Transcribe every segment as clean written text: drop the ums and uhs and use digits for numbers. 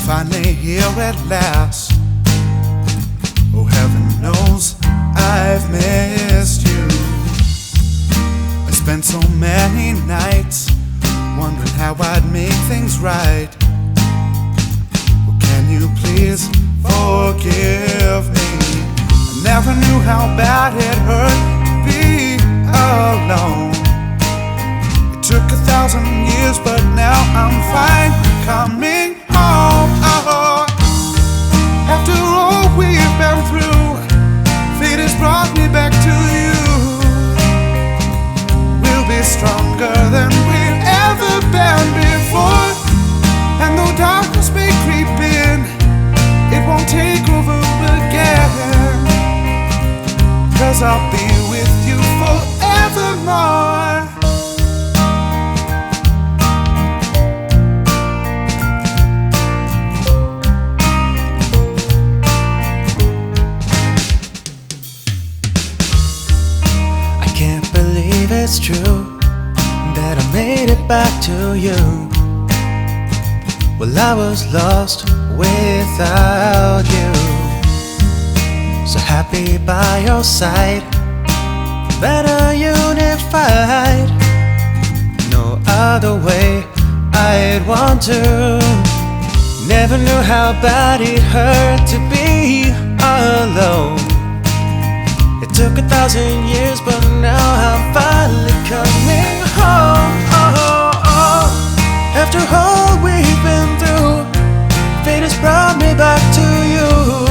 finally here at last. Oh, heaven knows I've missed you. I spent so many nights wondering how I'd make things right. Well, can you please forgive me? I never knew how bad it hurt to be alone. It took 1,000 years, but now I'm fine coming home. Oh, after all we've been through, fate has brought me back to you. We'll be stronger than we've ever been before. And though darkness may creep in, it won't take over again. 'Cause I'll be with you forevermore. Can't believe it's true that I made it back to you. Well, I was lost without you. So happy by your side, better unified. No other way I'd want to. Never knew how bad it hurt to be alone. It took 1,000 years, but now I'm finally coming home. After all we've been through, fate has brought me back to you.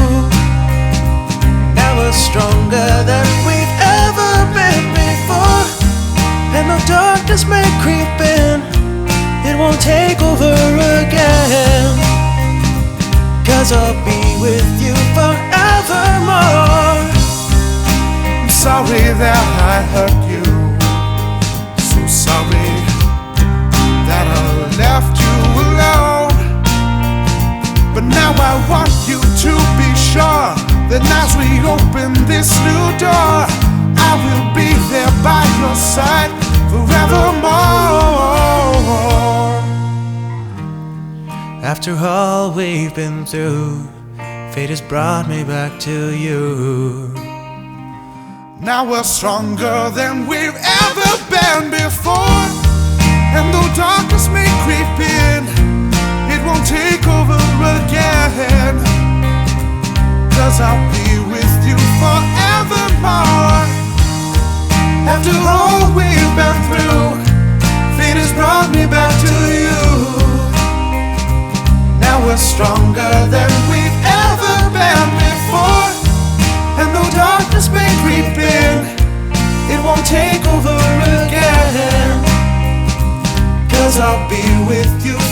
Now we're stronger than we've ever been before. And though darkness may creep in, it won't take over again. 'Cause I'll be with you forevermore. Sorry that I hurt you, so sorry that I left you alone. But now I want you to be sure that as we open this new door, I will be there by your side forevermore. After all we've been through, fate has brought me back to you. Now we're stronger than we've ever been before. And though darkness may creep in, it won't take over again. 'Cause I'll be with you forevermore. After all we've been through, fate has brought me back to you. Now we're stronger than we've ever been before. And though darkness may creep in, it won't take over again. 'Cause I'll be with you